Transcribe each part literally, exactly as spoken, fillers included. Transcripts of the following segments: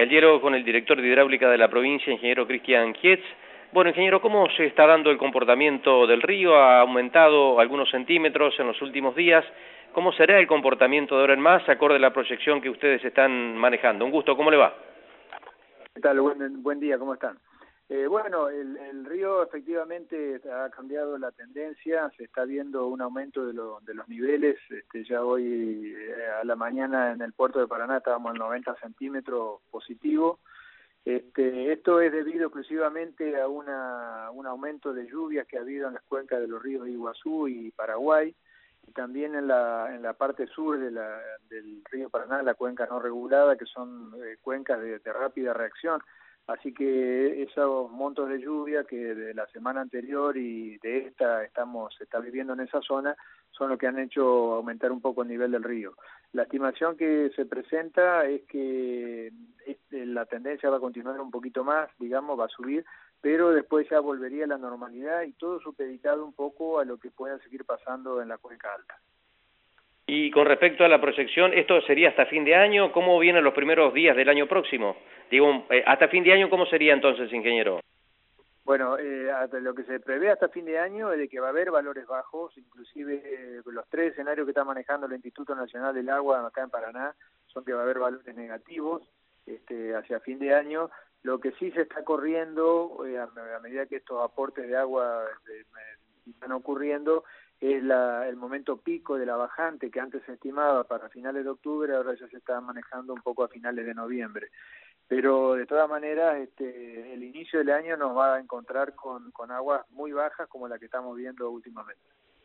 Caliero con el director de hidráulica de la provincia, ingeniero Cristian Kietz. Bueno, ingeniero, ¿cómo se está dando el comportamiento del río? ¿Ha aumentado algunos centímetros en los últimos días? ¿Cómo será el comportamiento de ahora en más, acorde a la proyección que ustedes están manejando? Un gusto, ¿cómo le va? ¿Qué tal? Buen, buen día, ¿cómo están? Eh, bueno, el, el río efectivamente ha cambiado la tendencia, se está viendo un aumento de, lo, de los niveles. Este, ya hoy eh, a la mañana en el puerto de Paraná estábamos en noventa centímetros positivo. Este, esto es debido exclusivamente a una, un aumento de lluvias que ha habido en las cuencas de los ríos Iguazú y Paraguay, y también en la, en la parte sur de la, del río Paraná, la cuenca no regulada, que son eh, cuencas de, de rápida reacción. Así que esos montos de lluvia que de la semana anterior y de esta estamos se está viviendo en esa zona son los que han hecho aumentar un poco el nivel del río. La estimación que se presenta es que este, la tendencia va a continuar un poquito más, digamos, va a subir, pero después ya volvería a la normalidad y todo supeditado un poco a lo que pueda seguir pasando en la cuenca alta. Y con respecto a la proyección, ¿esto sería hasta fin de año? ¿Cómo vienen los primeros días del año próximo? Digo, eh, hasta fin de año, ¿cómo sería entonces, ingeniero? Bueno, eh, hasta lo que se prevé hasta fin de año es de que va a haber valores bajos, inclusive eh, los tres escenarios que está manejando el Instituto Nacional del Agua acá en Paraná son que va a haber valores negativos este, hacia fin de año. Lo que sí se está corriendo, eh, a, a medida que estos aportes de agua eh, están ocurriendo, es la, el momento pico de la bajante que antes se estimaba para finales de octubre, ahora ya se está manejando un poco a finales de noviembre. Pero de todas maneras, este, el inicio del año nos va a encontrar con, con aguas muy bajas como la que estamos viendo últimamente.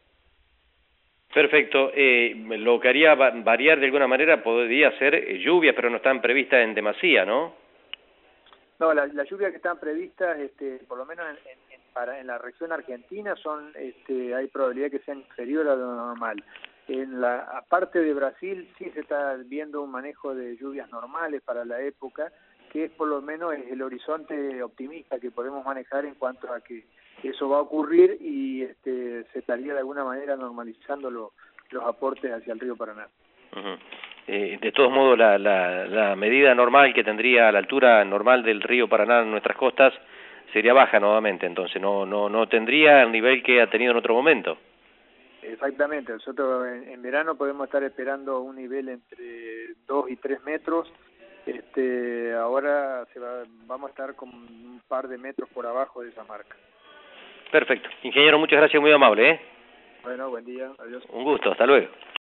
Perfecto. Eh, lo que haría variar de alguna manera podría ser eh, lluvias, pero no están previstas en demasía, ¿no? No, la, la lluvia que están previstas, este, por lo menos en, en, en, para, en la región argentina, son, este, hay probabilidad que sean inferior a lo normal. En la parte de Brasil sí se está viendo un manejo de lluvias normales para la época, que es por lo menos el horizonte optimista que podemos manejar en cuanto a que eso va a ocurrir y este, se estaría de alguna manera normalizando lo, los aportes hacia el río Paraná. Uh-huh. Eh, de todos modos, la, la, la medida normal que tendría a la altura normal del río Paraná en nuestras costas sería baja nuevamente, entonces no no no tendría el nivel que ha tenido en otro momento. Exactamente, nosotros en, en verano podemos estar esperando un nivel entre dos y tres metros, este, ahora se va, vamos a estar con un par de metros por abajo de esa marca. Perfecto. Ingeniero, muchas gracias, muy amable, ¿eh? Bueno, buen día, adiós. Un gusto, hasta luego.